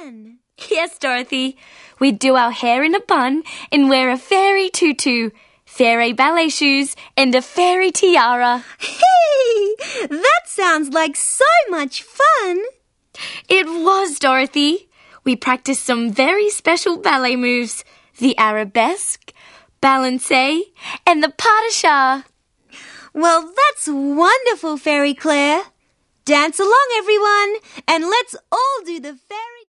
fun. Yes, Dorothy. We'd do our hair in a bun and wear a fairy tutu, fairy ballet shoes, and a fairy tiara. Hey, that sounds like so much fun. It was, Dorothy. We practiced some very special ballet moves, the arabesque, balancé, and the pas de chat. Well, that's wonderful, Fairy Claire. Dance along, everyone, and let's all do the fairy